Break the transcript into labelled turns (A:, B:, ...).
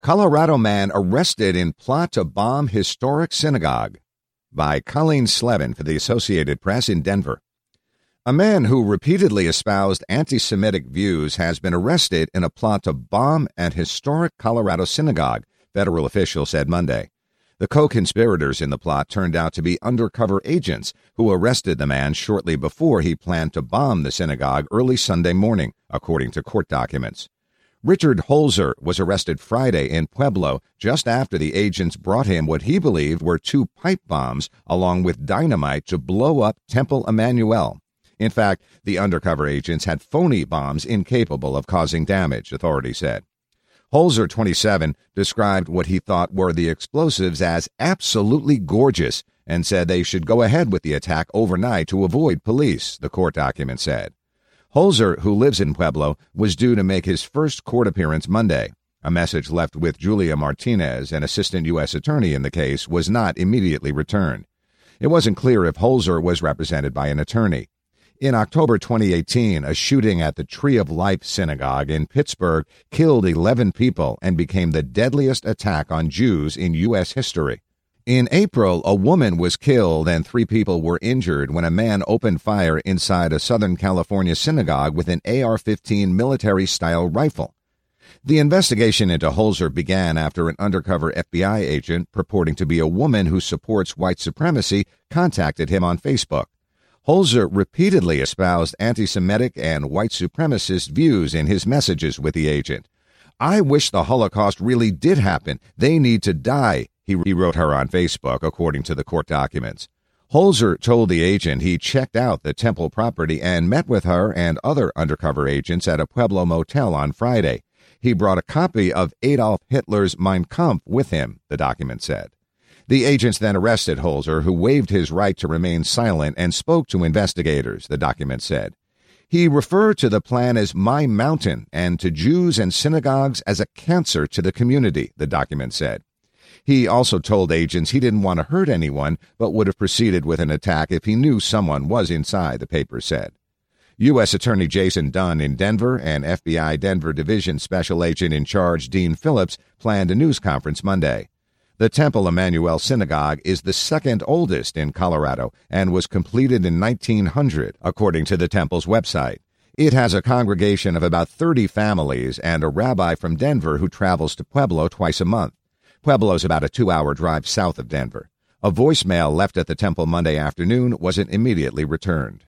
A: Colorado man arrested in plot to bomb historic synagogue. By Colleen Slevin for the Associated Press in Denver. A man who repeatedly espoused anti-Semitic views has been arrested in a plot to bomb an historic Colorado synagogue, federal officials said Monday. The co-conspirators in the plot turned out to be undercover agents who arrested the man shortly before he planned to bomb the synagogue early Sunday morning, according to court documents. Richard Holzer was arrested Friday in Pueblo just after the agents brought him what he believed were 2 pipe bombs along with dynamite to blow up Temple Emmanuel. In fact, the undercover agents had phony bombs incapable of causing damage, authorities said. Holzer, 27, described what he thought were the explosives as absolutely gorgeous and said they should go ahead with the attack overnight to avoid police, the court document said. Holzer, who lives in Pueblo, was due to make his first court appearance Monday. A message left with Julia Martinez, an assistant U.S. attorney in the case, was not immediately returned. It wasn't clear if Holzer was represented by an attorney. In October 2018, a shooting at the Tree of Life Synagogue in Pittsburgh killed 11 people and became the deadliest attack on Jews in U.S. history. In April, a woman was killed and 3 people were injured when a man opened fire inside a Southern California synagogue with an AR-15 military-style rifle. The investigation into Holzer began after an undercover FBI agent, purporting to be a woman who supports white supremacy, contacted him on Facebook. Holzer repeatedly espoused anti-Semitic and white supremacist views in his messages with the agent. "I wish the Holocaust really did happen. They need to die," he wrote her on Facebook, according to the court documents. Holzer told the agent he checked out the temple property and met with her and other undercover agents at a Pueblo motel on Friday. He brought a copy of Adolf Hitler's Mein Kampf with him, the document said. The agents then arrested Holzer, who waived his right to remain silent and spoke to investigators, the document said. He referred to the plan as My Mountain and to Jews and synagogues as a cancer to the community, the document said. He also told agents he didn't want to hurt anyone, but would have proceeded with an attack if he knew someone was inside, the paper said. U.S. Attorney Jason Dunn in Denver and FBI Denver Division Special Agent in Charge Dean Phillips planned a news conference Monday. The Temple Emmanuel Synagogue is the second oldest in Colorado and was completed in 1900, according to the temple's website. It has a congregation of about 30 families and a rabbi from Denver who travels to Pueblo twice a month. Pueblo's about a 2-hour drive south of Denver. A voicemail left at the temple Monday afternoon wasn't immediately returned.